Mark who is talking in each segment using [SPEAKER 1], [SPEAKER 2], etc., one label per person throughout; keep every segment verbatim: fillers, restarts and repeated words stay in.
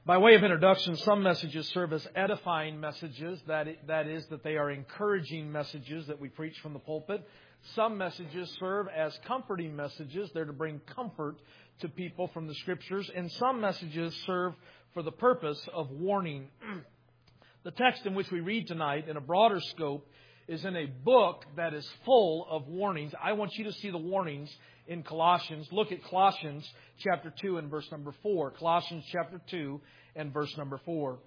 [SPEAKER 1] By way of introduction, some messages serve as edifying messages. That that is, that they are encouraging messages that we preach from the pulpit. Some messages serve as comforting messages. They're to bring comfort to people from the Scriptures. And some messages serve for the purpose of warning. The text in which we read tonight, in a broader scope, is in a book that is full of warnings. I want you to see the warnings in Colossians. Look at Colossians chapter two and verse number four. Colossians chapter two and verse number four.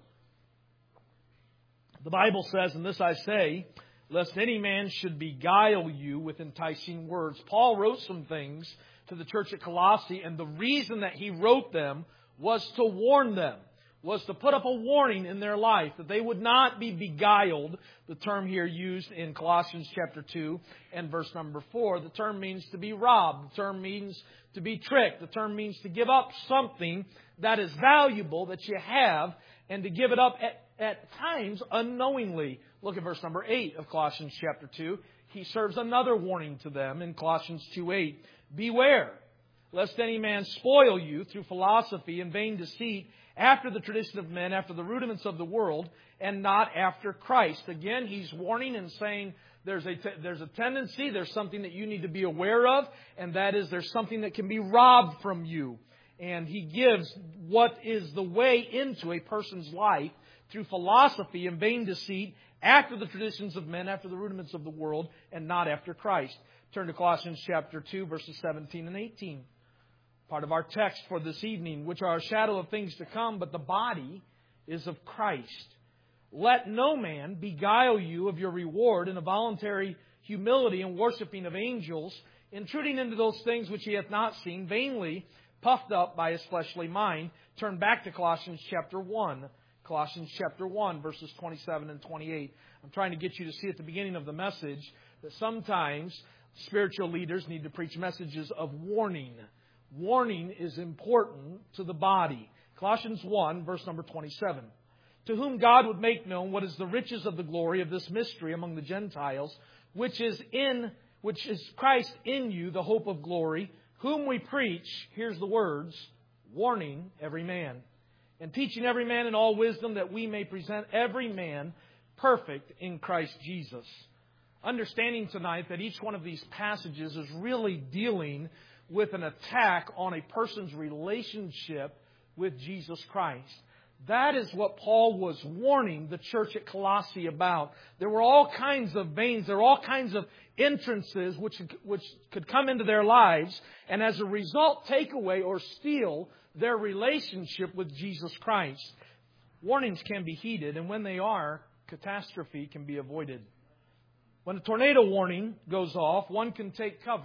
[SPEAKER 1] The Bible says, "And this I say, lest any man should beguile you with enticing words." Paul wrote some things to the church at Colossae, and the reason that he wrote them was to warn them, was to put up a warning in their life that they would not be beguiled. The term here used in Colossians chapter two and verse number four. The term means to be robbed. The term means to be tricked. The term means to give up something that is valuable that you have, and to give it up at, at times unknowingly. Look at verse number eight of Colossians chapter two. He serves another warning to them in Colossians two eight. "Beware, lest any man spoil you through philosophy and vain deceit, after the tradition of men, after the rudiments of the world, and not after Christ." Again, he's warning and saying there's a, te- there's a tendency, there's something that you need to be aware of, and that is there's something that can be robbed from you. And he gives what is the way into a person's life through philosophy and vain deceit, after the traditions of men, after the rudiments of the world, and not after Christ. Turn to Colossians chapter two, verses seventeen and eighteen. Part of our text for this evening, "Which are a shadow of things to come, but the body is of Christ. Let no man beguile you of your reward in a voluntary humility and worshiping of angels, intruding into those things which he hath not seen, vainly puffed up by his fleshly mind." Turn back to Colossians chapter one. Colossians chapter one, verses twenty-seven and twenty-eight. I'm trying to get you to see at the beginning of the message that sometimes spiritual leaders need to preach messages of warning. Warning is important to the body. Colossians one, verse number twenty-seven. "To whom God would make known what is the riches of the glory of this mystery among the Gentiles, which is in which is Christ in you, the hope of glory, whom we preach," here's the words, "warning every man, and teaching every man in all wisdom, that we may present every man perfect in Christ Jesus." Understanding tonight that each one of these passages is really dealing with an attack on a person's relationship with Jesus Christ. That is what Paul was warning the church at Colossae about. There were all kinds of veins, there were all kinds of entrances which, which could come into their lives, and as a result take away or steal their relationship with Jesus Christ. Warnings can be heeded, and when they are, catastrophe can be avoided. When a tornado warning goes off, one can take cover.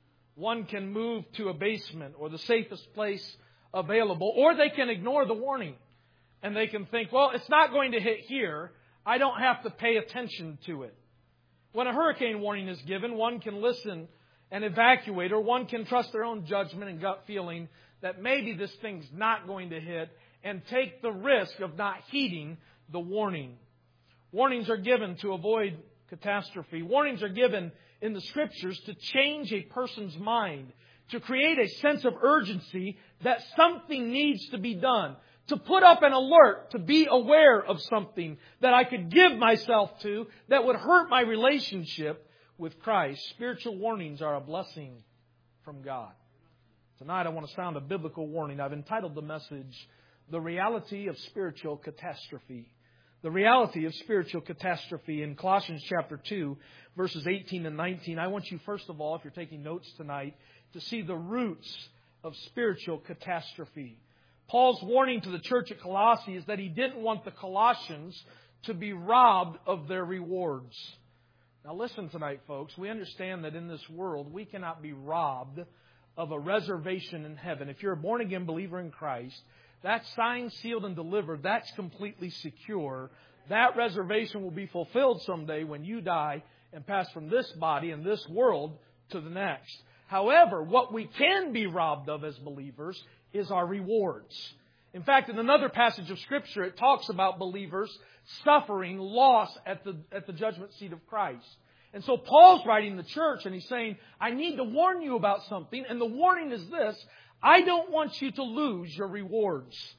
[SPEAKER 1] One can move to a basement or the safest place available, or they can ignore the warning. And they can think, well, it's not going to hit here. I don't have to pay attention to it. When a hurricane warning is given, one can listen and evacuate, or one can trust their own judgment and gut feeling that maybe this thing's not going to hit, and take the risk of not heeding the warning. Warnings are given to avoid catastrophe. Warnings are given in the Scriptures to change a person's mind, to create a sense of urgency that something needs to be done, to put up an alert, to be aware of something that I could give myself to that would hurt my relationship with Christ. Spiritual warnings are a blessing from God. Tonight I want to sound a biblical warning. I've entitled the message, "The Reality of Spiritual Catastrophe." The reality of spiritual catastrophe. In Colossians chapter two, verses eighteen and nineteen, I want you, first of all, if you're taking notes tonight, to see the roots of spiritual catastrophe. Paul's warning to the church at Colossae is that he didn't want the Colossians to be robbed of their rewards. Now listen tonight, folks. We understand that in this world, we cannot be robbed of a reservation in heaven. If you're a born-again believer in Christ, that's signed, sealed, and delivered. That's completely secure. That reservation will be fulfilled someday when you die and pass from this body and this world to the next. However, what we can be robbed of as believers is our rewards. In fact, in another passage of Scripture, it talks about believers suffering loss at the, at the judgment seat of Christ. And so Paul's writing the church and he's saying, I need to warn you about something. And the warning is this: I don't want you to lose your rewards.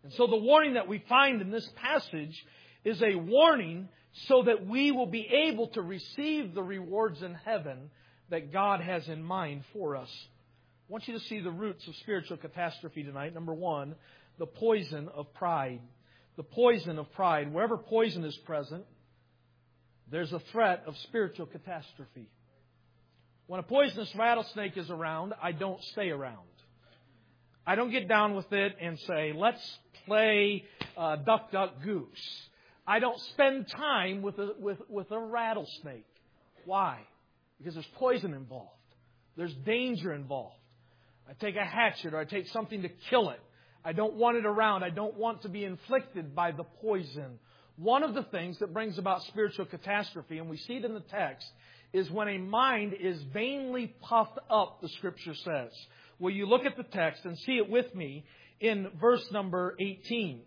[SPEAKER 1] And so the warning that we find in this passage is a warning so that we will be able to receive the rewards in heaven that God has in mind for us. I want you to see the roots of spiritual catastrophe tonight. Number one, the poison of pride. The poison of pride. Wherever poison is present, there's a threat of spiritual catastrophe. When a poisonous rattlesnake is around, I don't stay around. I don't get down with it and say, let's play uh, duck, duck, goose. I don't spend time with a, with, with a rattlesnake. Why? Because there's poison involved. There's danger involved. I take a hatchet or I take something to kill it. I don't want it around. I don't want to be inflicted by the poison. One of the things that brings about spiritual catastrophe, and we see it in the text, is when a mind is vainly puffed up, the Scripture says. Well, you look at the text and see it with me in verse number eighteen.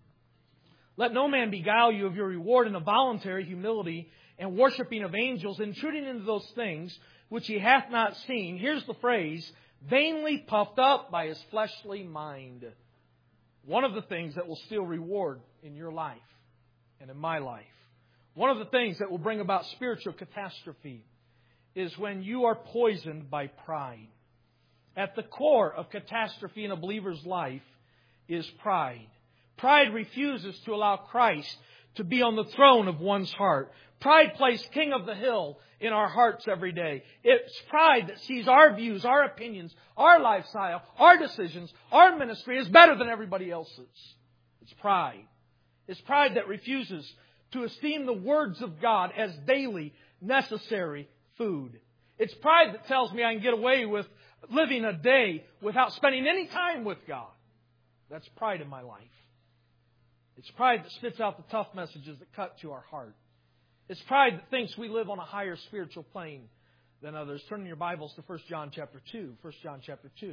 [SPEAKER 1] Let no man beguile you of your reward in a voluntary humility and worshiping of angels, intruding into those things which he hath not seen. Here's the phrase, vainly puffed up by his fleshly mind. One of the things that will steal reward in your life and in my life, one of the things that will bring about spiritual catastrophe is when you are poisoned by pride. At the core of catastrophe in a believer's life is pride. Pride refuses to allow Christ to be on the throne of one's heart. Pride plays king of the hill in our hearts every day. It's pride that sees our views, our opinions, our lifestyle, our decisions, our ministry as better than everybody else's. It's pride. It's pride that refuses to esteem the words of God as daily necessary food. It's pride that tells me I can get away with living a day without spending any time with God. That's pride in my life. It's pride that spits out the tough messages that cut to our heart. It's pride that thinks we live on a higher spiritual plane than others. Turn in your Bibles to First John chapter two. First John chapter two.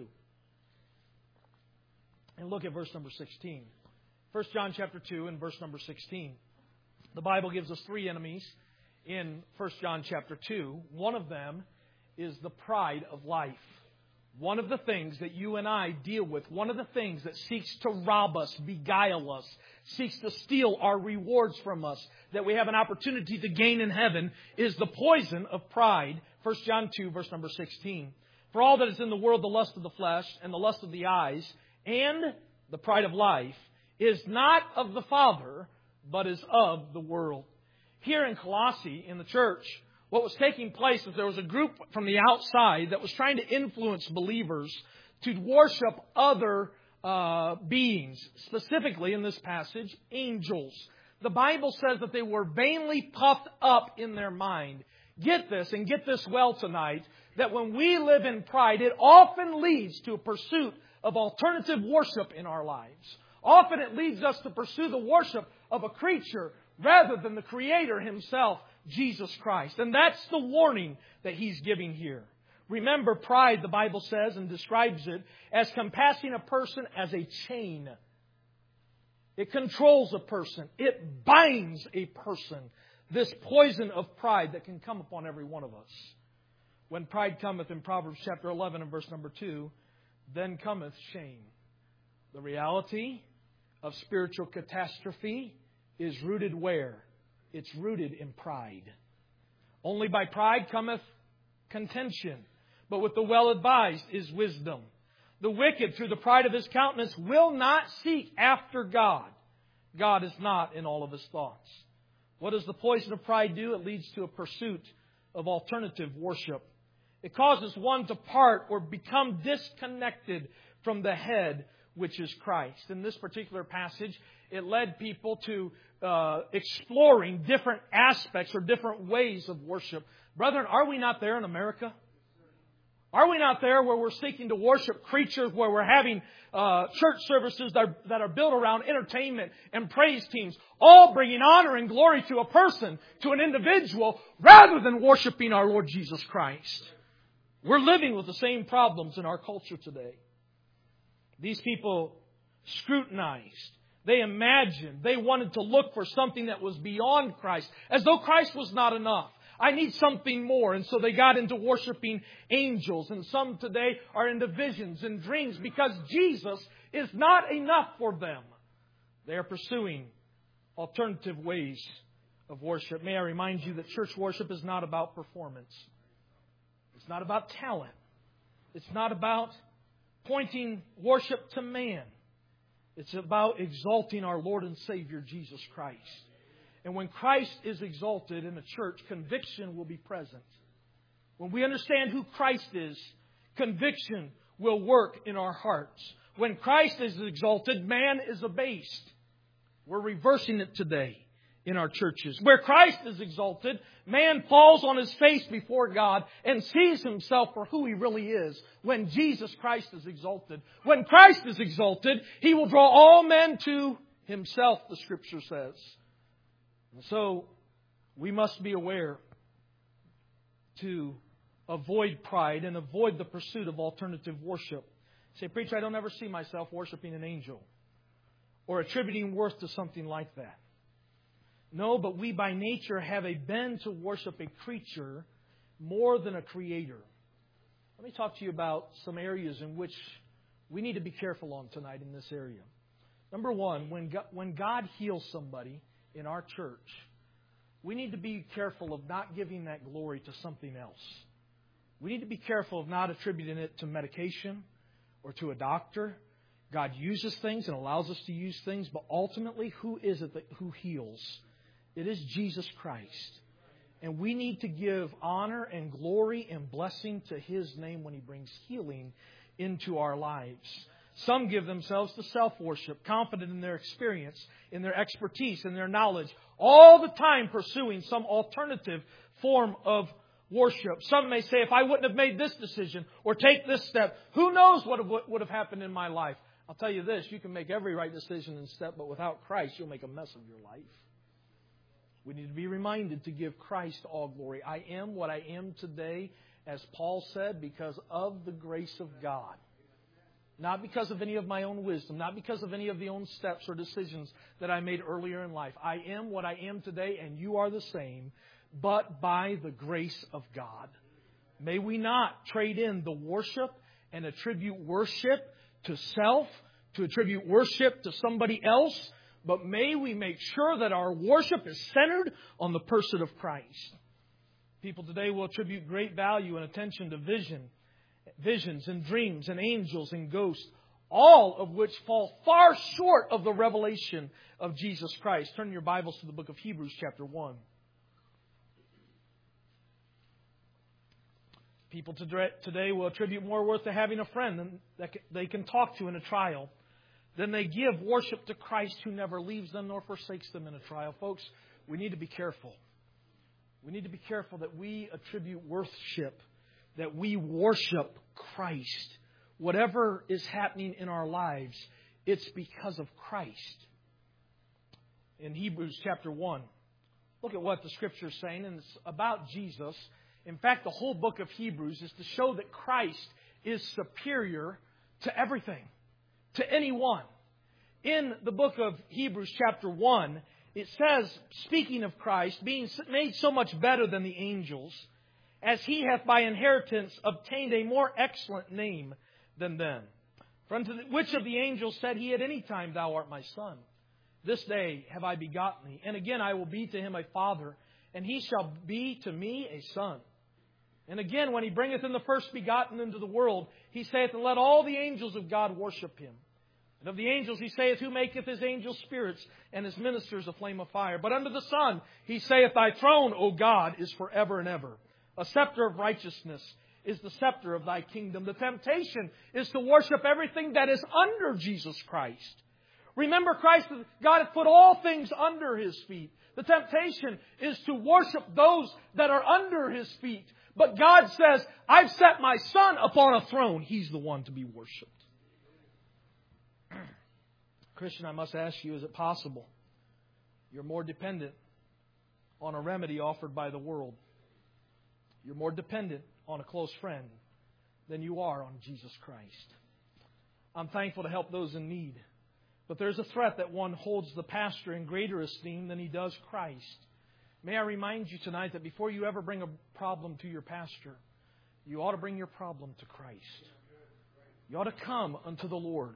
[SPEAKER 1] And look at verse number sixteen. First John chapter two and verse number sixteen. The Bible gives us three enemies in First John chapter two. One of them is the pride of life. One of the things that you and I deal with, one of the things that seeks to rob us, beguile us, seeks to steal our rewards from us, that we have an opportunity to gain in heaven, is the poison of pride. First John two, verse number sixteen. For all that is in the world, the lust of the flesh, and the lust of the eyes, and the pride of life, is not of the Father, but is of the world. Here in Colossae, in the church, what was taking place is there was a group from the outside that was trying to influence believers to worship other uh, beings. Specifically, in this passage, angels. The Bible says that they were vainly puffed up in their mind. Get this, and get this well tonight, that when we live in pride, it often leads to a pursuit of alternative worship in our lives. Often it leads us to pursue the worship of a creature rather than the Creator Himself, Jesus Christ. And that's the warning that He's giving here. Remember, pride, the Bible says and describes it as compassing a person as a chain. It controls a person. It binds a person. This poison of pride that can come upon every one of us. When pride cometh, in Proverbs chapter eleven and verse number two, then cometh shame. The reality of spiritual catastrophe is rooted where? It's rooted in pride. Only by pride cometh contention, but with the well-advised is wisdom. The wicked, through the pride of his countenance, will not seek after God. God is not in all of his thoughts. What does the poison of pride do? It leads to a pursuit of alternative worship. It causes one to part or become disconnected from the head, which is Christ. In this particular passage, it led people to uh, exploring different aspects or different ways of worship. Brethren, are we not there in America? Are we not there where we're seeking to worship creatures, where we're having uh, church services that are, that are built around entertainment and praise teams, all bringing honor and glory to a person, to an individual, rather than worshiping our Lord Jesus Christ? We're living with the same problems in our culture today. These people scrutinized. They imagined. They wanted to look for something that was beyond Christ, as though Christ was not enough. I need something more. And so they got into worshiping angels. And some today are into visions and dreams because Jesus is not enough for them. They are pursuing alternative ways of worship. May I remind you that church worship is not about performance. It's not about talent. It's not about pointing worship to man. It's about exalting our Lord and Savior, Jesus Christ. And when Christ is exalted in a church, conviction will be present. When we understand who Christ is, conviction will work in our hearts. When Christ is exalted, man is abased. We're reversing it today in our churches. Where Christ is exalted, man falls on his face before God and sees himself for who he really is. When Jesus Christ is exalted, when Christ is exalted, He will draw all men to Himself, the Scripture says. And so, we must be aware to avoid pride and avoid the pursuit of alternative worship. Say, preacher, I don't ever see myself worshiping an angel or attributing worth to something like that. No, but we by nature have a bend to worship a creature more than a creator. Let me talk to you about some areas in which we need to be careful on tonight in this area. Number one, when God, when God heals somebody in our church, we need to be careful of not giving that glory to something else. We need to be careful of not attributing it to medication or to a doctor. God uses things and allows us to use things, but ultimately, who is it that who heals? It is Jesus Christ. And we need to give honor and glory and blessing to His name when He brings healing into our lives. Some give themselves to self-worship, confident in their experience, in their expertise, in their knowledge, all the time pursuing some alternative form of worship. Some may say, if I wouldn't have made this decision or take this step, who knows what would have happened in my life? I'll tell you this, you can make every right decision and step, but without Christ, you'll make a mess of your life. We need to be reminded to give Christ all glory. I am what I am today, as Paul said, because of the grace of God. Not because of any of my own wisdom, not because of any of the own steps or decisions that I made earlier in life. I am what I am today, and you are the same, but by the grace of God. May we not trade in the worship and attribute worship to self, to attribute worship to somebody else, but may we make sure that our worship is centered on the person of Christ. People today will attribute great value and attention to vision, visions and dreams and angels and ghosts, all of which fall far short of the revelation of Jesus Christ. Turn your Bibles to the book of Hebrews chapter one. People today will attribute more worth to having a friend that they can talk to in a trial than they give worship to Christ, who never leaves them nor forsakes them in a trial. Folks, we need to be careful. We need to be careful that we attribute worship, that we worship Christ. Whatever is happening in our lives, it's because of Christ. In Hebrews chapter one, look at what the Scripture is saying, and it's about Jesus. In fact, the whole book of Hebrews is to show that Christ is superior to everything, to anyone. In the book of Hebrews chapter one, it says, speaking of Christ, being made so much better than the angels, as He hath by inheritance obtained a more excellent name than them. For unto which of the angels said He at any time, Thou art my Son? This day have I begotten Thee. And again I will be to him a father, and he shall be to me a son. And again, when He bringeth in the first begotten into the world, He saith, and let all the angels of God worship Him. And of the angels He saith, who maketh His angels spirits, and His ministers a flame of fire. But unto the Son He saith, Thy throne, O God, is forever and ever. A scepter of righteousness is the scepter of Thy kingdom. The temptation is to worship everything that is under Jesus Christ. Remember, Christ, God hath put all things under His feet. The temptation is to worship those that are under His feet. But God says, I've set my Son upon a throne. He's the one to be worshipped. Christian, I must ask you, is it possible you're more dependent on a remedy offered by the world? You're more dependent on a close friend than you are on Jesus Christ. I'm thankful to help those in need. But there's a threat that one holds the pastor in greater esteem than he does Christ. May I remind you tonight that before you ever bring a problem to your pastor, you ought to bring your problem to Christ. You ought to come unto the Lord.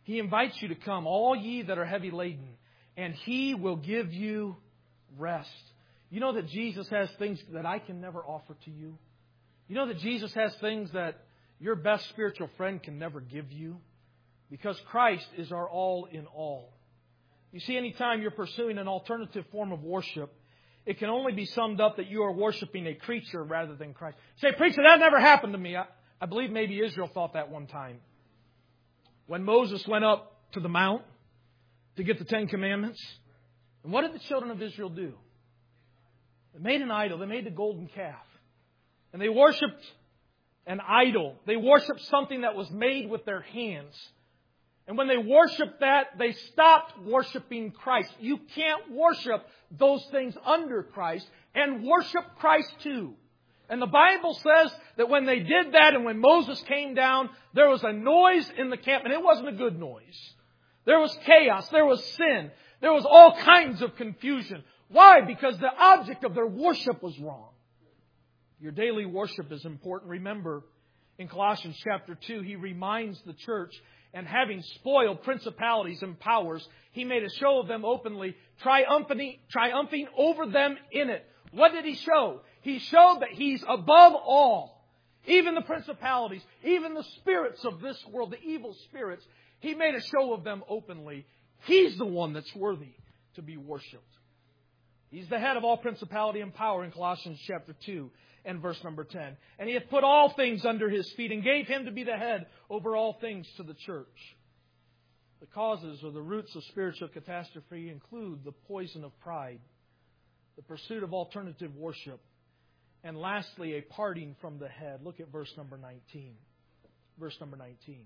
[SPEAKER 1] He invites you to come, all ye that are heavy laden, and He will give you rest. You know that Jesus has things that I can never offer to you? You know that Jesus has things that your best spiritual friend can never give you? Because Christ is our all in all. You see, anytime you're pursuing an alternative form of worship, it can only be summed up that you are worshiping a creature rather than Christ. Say, preacher, that never happened to me. I, I believe maybe Israel thought that one time. When Moses went up to the mount to get the Ten Commandments, and what did the children of Israel do? They made an idol. They made the golden calf. And they worshipped an idol. They worshipped something that was made with their hands. And when they worshiped that, they stopped worshiping Christ. You can't worship those things under Christ and worship Christ too. And the Bible says that when they did that and when Moses came down, there was a noise in the camp, and it wasn't a good noise. There was chaos. There was sin. There was all kinds of confusion. Why? Because the object of their worship was wrong. Your daily worship is important. Remember, in Colossians chapter two, he reminds the church, and having spoiled principalities and powers, He made a show of them openly, triumphing, triumphing over them in it. What did He show? He showed that He's above all. Even the principalities, even the spirits of this world, the evil spirits, He made a show of them openly. He's the one that's worthy to be worshipped. He's the head of all principality and power in Colossians chapter two and verse number ten. And He hath put all things under His feet and gave Him to be the head over all things to the church. The causes or the roots of spiritual catastrophe include the poison of pride, the pursuit of alternative worship, and lastly, a parting from the head. Look at verse number nineteen. Verse number nineteen.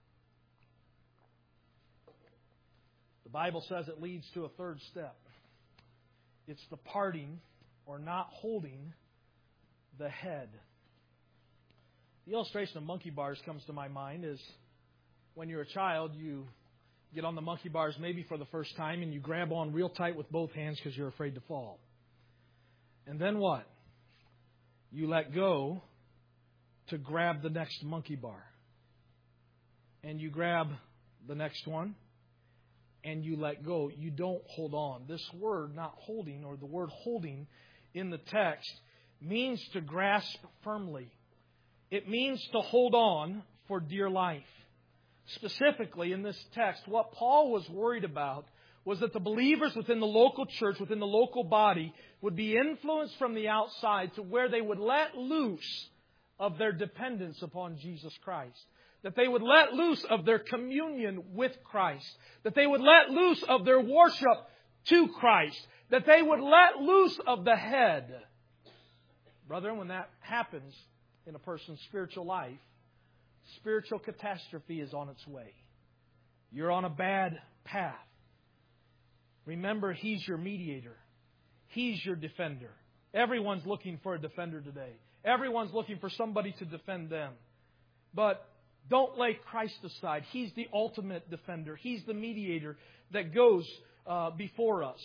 [SPEAKER 1] The Bible says it leads to a third step. It's the parting or not holding the head. The illustration of monkey bars comes to my mind is when you're a child, you get on the monkey bars maybe for the first time and you grab on real tight with both hands because you're afraid to fall. And then what? You let go to grab the next monkey bar. And you grab the next one and you let go. You don't hold on. This word, not holding, or the word holding in the text, means to grasp firmly. It means to hold on for dear life. Specifically in this text, what Paul was worried about was that the believers within the local church, within the local body, would be influenced from the outside to where they would let loose of their dependence upon Jesus Christ. That they would let loose of their communion with Christ. That they would let loose of their worship to Christ. That they would let loose of the head. Brethren, when that happens in a person's spiritual life, spiritual catastrophe is on its way. You're on a bad path. Remember, He's your mediator. He's your defender. Everyone's looking for a defender today. Everyone's looking for somebody to defend them. But don't lay Christ aside. He's the ultimate defender. He's the mediator that goes uh, before us.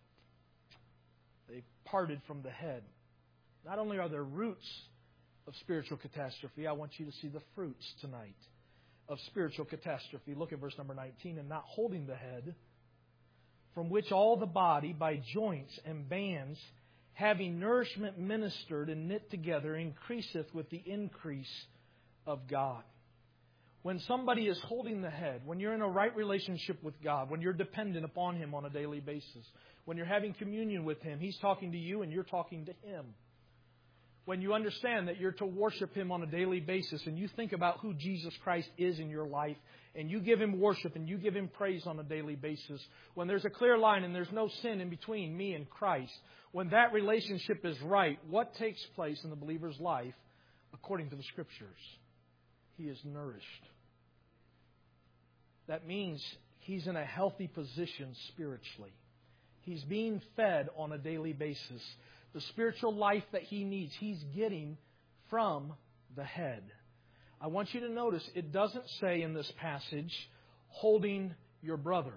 [SPEAKER 1] They parted from the head. Not only are there roots of spiritual catastrophe, I want you to see the fruits tonight of spiritual catastrophe. Look at verse number nineteen. And not holding the head, from which all the body by joints and bands, having nourishment ministered and knit together, increaseth with the increase of God. When somebody is holding the head, when you're in a right relationship with God, when you're dependent upon Him on a daily basis, when you're having communion with Him, He's talking to you and you're talking to Him. When you understand that you're to worship Him on a daily basis and you think about who Jesus Christ is in your life and you give Him worship and you give Him praise on a daily basis, when there's a clear line and there's no sin in between me and Christ, when that relationship is right, what takes place in the believer's life according to the Scriptures? He is nourished. That means he's in a healthy position spiritually. He's being fed on a daily basis. The spiritual life that he needs, he's getting from the head. I want you to notice it doesn't say in this passage, holding your brother.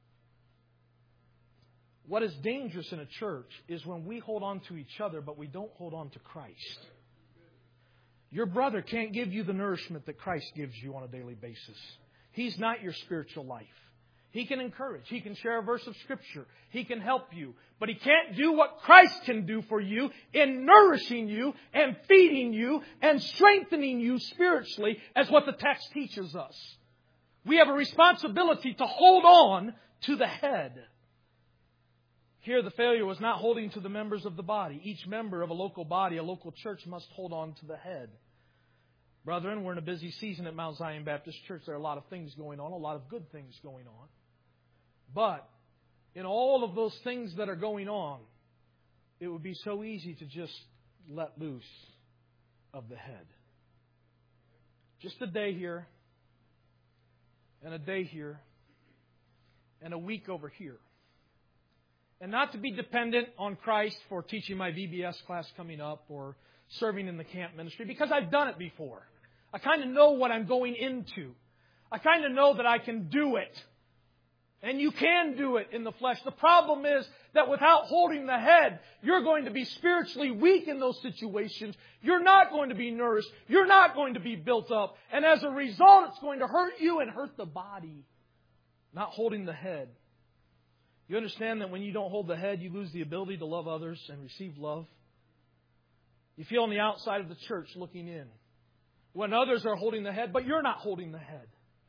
[SPEAKER 1] What is dangerous in a church is when we hold on to each other, but we don't hold on to Christ. Your brother can't give you the nourishment that Christ gives you on a daily basis. He's not your spiritual life. He can encourage. He can share a verse of Scripture. He can help you. But He can't do what Christ can do for you in nourishing you and feeding you and strengthening you spiritually, as what the text teaches us. We have a responsibility to hold on to the head. Here the failure was not holding to the members of the body. Each member of a local body, a local church, must hold on to the head. Brethren, we're in a busy season at Mount Zion Baptist Church. There are a lot of things going on, a lot of good things going on. But in all of those things that are going on, it would be so easy to just let loose of the head. Just a day here, and a day here, and a week over here. And not to be dependent on Christ for teaching my V B S class coming up or serving in the camp ministry, because I've done it before. I kind of know what I'm going into. I kind of know that I can do it. And you can do it in the flesh. The problem is that without holding the head, you're going to be spiritually weak in those situations. You're not going to be nourished. You're not going to be built up. And as a result, it's going to hurt you and hurt the body. Not holding the head. You understand that when you don't hold the head, you lose the ability to love others and receive love? You feel on the outside of the church looking in, when others are holding the head, but you're not holding the head.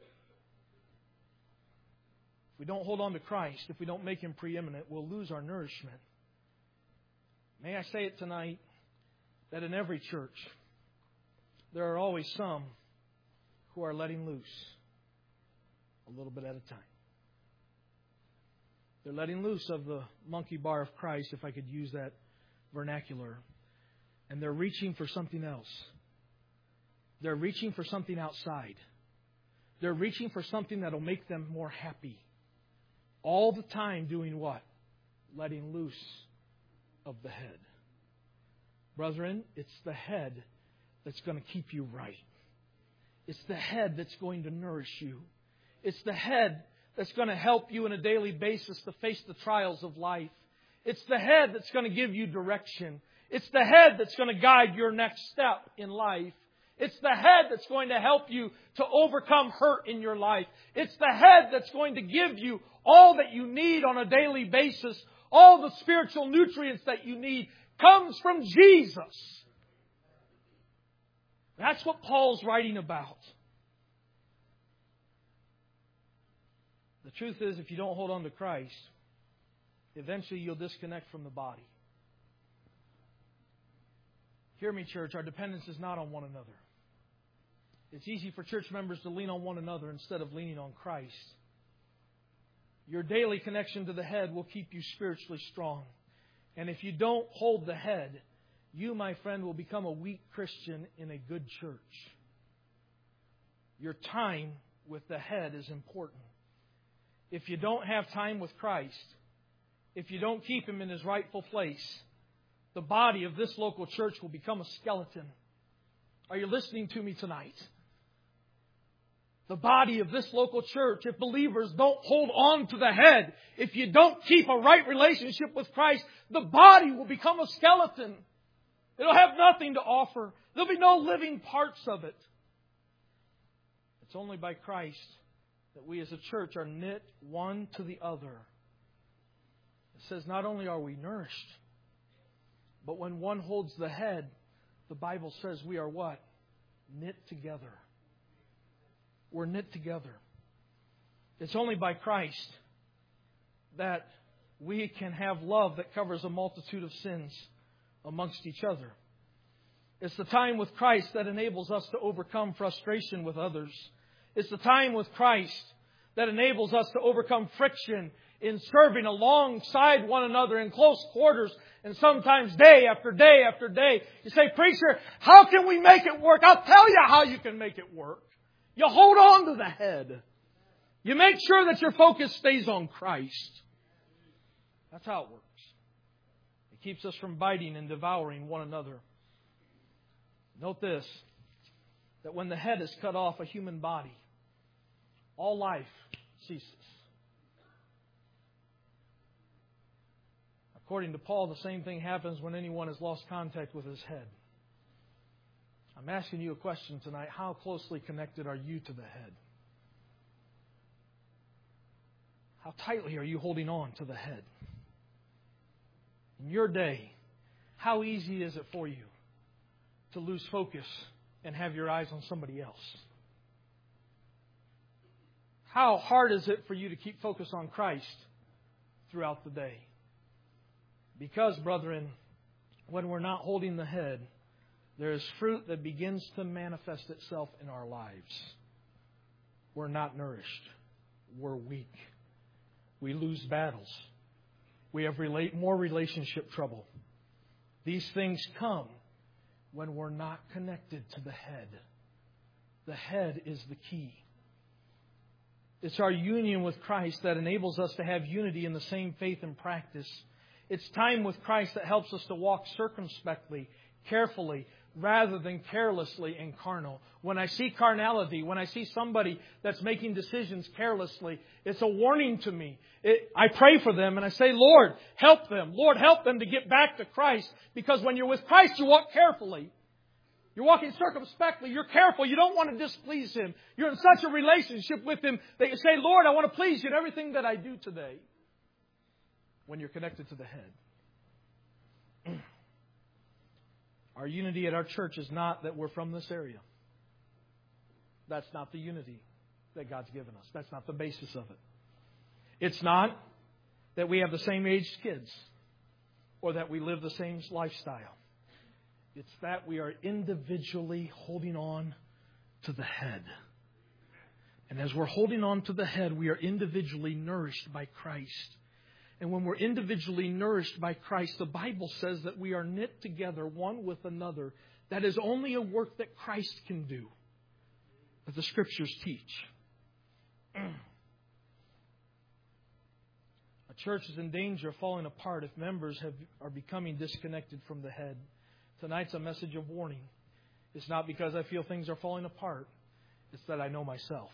[SPEAKER 1] If we don't hold on to Christ, if we don't make Him preeminent, we'll lose our nourishment. May I say it tonight, that in every church, there are always some who are letting loose a little bit at a time. They're letting loose of the monkey bar of Christ, if I could use that vernacular. And they're reaching for something else. They're reaching for something outside. They're reaching for something that will make them more happy. All the time doing what? Letting loose of the head. Brethren, it's the head that's going to keep you right. It's the head that's going to nourish you. It's the head that's going to help you on a daily basis to face the trials of life. It's the head that's going to give you direction. It's the head that's going to guide your next step in life. It's the head that's going to help you to overcome hurt in your life. It's the head that's going to give you all that you need on a daily basis. All the spiritual nutrients that you need comes from Jesus. That's what Paul's writing about. The truth is, if you don't hold on to Christ, eventually you'll disconnect from the body. Hear me, church, our dependence is not on one another. It's easy for church members to lean on one another instead of leaning on Christ. Your daily connection to the head will keep you spiritually strong. And if you don't hold the head, you, my friend, will become a weak Christian in a good church. Your time with the head is important. If you don't have time with Christ, if you don't keep Him in His rightful place, the body of this local church will become a skeleton. Are you listening to me tonight? The body of this local church, if believers don't hold on to the head, if you don't keep a right relationship with Christ, the body will become a skeleton. It'll have nothing to offer. There'll be no living parts of it. It's only by Christ that we as a church are knit one to the other. It says not only are we nourished, but when one holds the head, the Bible says we are what? Knit together. We're knit together. It's only by Christ that we can have love that covers a multitude of sins amongst each other. It's the time with Christ that enables us to overcome frustration with others. It's the time with Christ that enables us to overcome friction in serving alongside one another in close quarters, and sometimes day after day after day. You say, preacher, how can we make it work? I'll tell you how you can make it work. You hold on to the head. You make sure that your focus stays on Christ. That's how it works. It keeps us from biting and devouring one another. Note this, that when the head is cut off a human body, all life ceases. According to Paul, the same thing happens when anyone has lost contact with his head. I'm asking you a question tonight. How closely connected are you to the head? How tightly are you holding on to the head? In your day, how easy is it for you to lose focus and have your eyes on somebody else? How hard is it for you to keep focus on Christ throughout the day? Because, brethren, when we're not holding the head, there is fruit that begins to manifest itself in our lives. We're not nourished. We're weak. We lose battles. We have relate, more relationship trouble. These things come when we're not connected to the head. The head is the key. It's our union with Christ that enables us to have unity in the same faith and practice. It's time with Christ that helps us to walk circumspectly, carefully, rather than carelessly and carnal. When I see carnality, when I see somebody that's making decisions carelessly, it's a warning to me. It, I pray for them and I say, Lord, help them. Lord, help them to get back to Christ. Because when you're with Christ, you walk carefully. You're walking circumspectly. You're careful. You don't want to displease Him. You're in such a relationship with Him that you say, Lord, I want to please You in everything that I do today. When you're connected to the head. Our unity at our church is not that we're from this area. That's not the unity that God's given us. That's not the basis of it. It's not that we have the same aged kids or that we live the same lifestyle. It's that we are individually holding on to the head. And as we're holding on to the head, we are individually nourished by Christ. And when we're individually nourished by Christ, the Bible says that we are knit together one with another. That is only a work that Christ can do, that the Scriptures teach. A church is in danger of falling apart if members have, are becoming disconnected from the head. Tonight's a message of warning. It's not because I feel things are falling apart. It's that I know myself.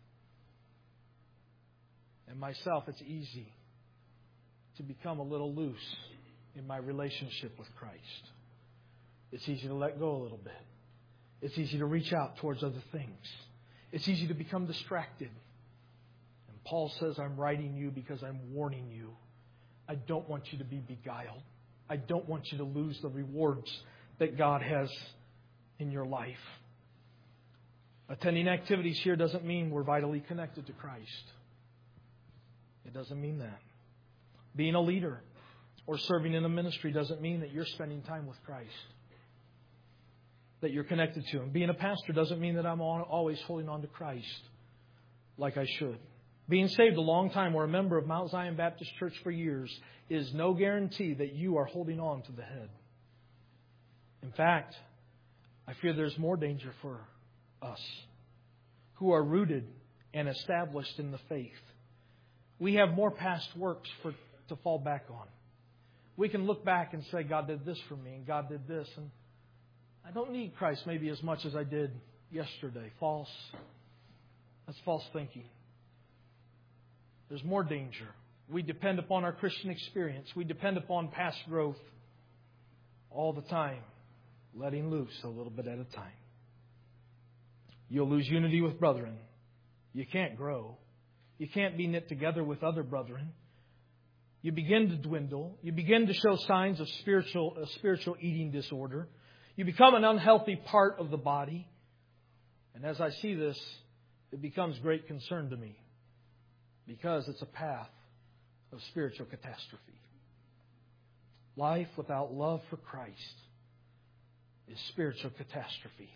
[SPEAKER 1] And myself, it's easy to become a little loose in my relationship with Christ. It's easy to let go a little bit. It's easy to reach out towards other things. It's easy to become distracted. And Paul says, I'm writing you because I'm warning you. I don't want you to be beguiled. I don't want you to lose the rewards that God has in your life. Attending activities here doesn't mean we're vitally connected to Christ. It doesn't mean that. Being a leader or serving in a ministry doesn't mean that you're spending time with Christ, that you're connected to Him. Being a pastor doesn't mean that I'm always holding on to Christ like I should. Being saved a long time or a member of Mount Zion Baptist Church for years is no guarantee that you are holding on to the head. In fact, I fear there's more danger for us who are rooted and established in the faith. We have more past works for to fall back on. We can look back and say, God did this for me and God did this. And I don't need Christ maybe as much as I did yesterday. False. That's false thinking. There's more danger. We depend upon our Christian experience. We depend upon past growth all the time, letting loose a little bit at a time. You'll lose unity with brethren. You can't grow. You can't be knit together with other brethren. You begin to dwindle. You begin to show signs of spiritual, uh, spiritual eating disorder. You become an unhealthy part of the body. And as I see this, it becomes great concern to me because it's a path of spiritual catastrophe. Life without love for Christ is spiritual catastrophe.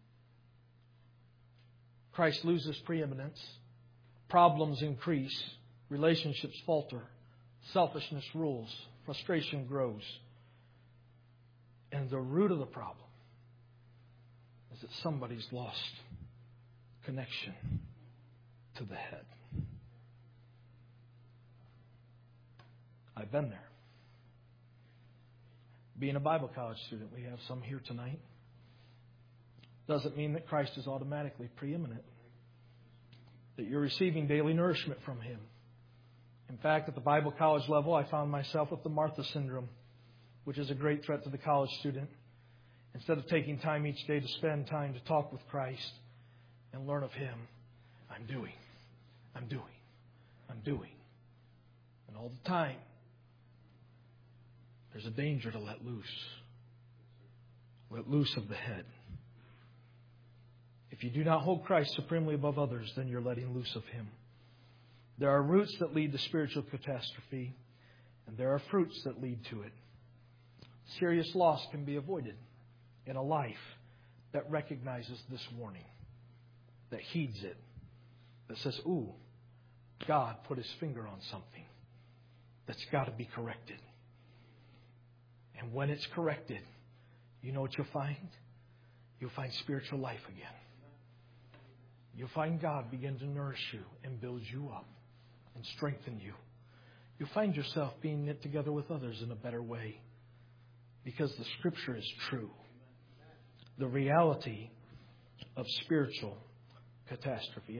[SPEAKER 1] Christ loses preeminence. Problems increase. Relationships falter. Selfishness rules. Frustration grows. And the root of the problem is that somebody's lost connection to the head. I've been there. Being a Bible college student, we have some here tonight, doesn't mean that Christ is automatically preeminent, that you're receiving daily nourishment from Him. In fact, at the Bible college level, I found myself with the Martha syndrome, which is a great threat to the college student. Instead of taking time each day to spend time to talk with Christ and learn of Him, I'm doing, I'm doing, I'm doing. And all the time, there's a danger to let loose. Let loose of the head. If you do not hold Christ supremely above others, then you're letting loose of Him. There are roots that lead to spiritual catastrophe, and there are fruits that lead to it. Serious loss can be avoided in a life that recognizes this warning, that heeds it, that says, ooh, God put His finger on something that's got to be corrected. And when it's corrected, you know what you'll find? You'll find spiritual life again. You'll find God begin to nourish you and build you up and strengthen you. You'll find yourself being knit together with others in a better way because the Scripture is true. The reality of spiritual catastrophe.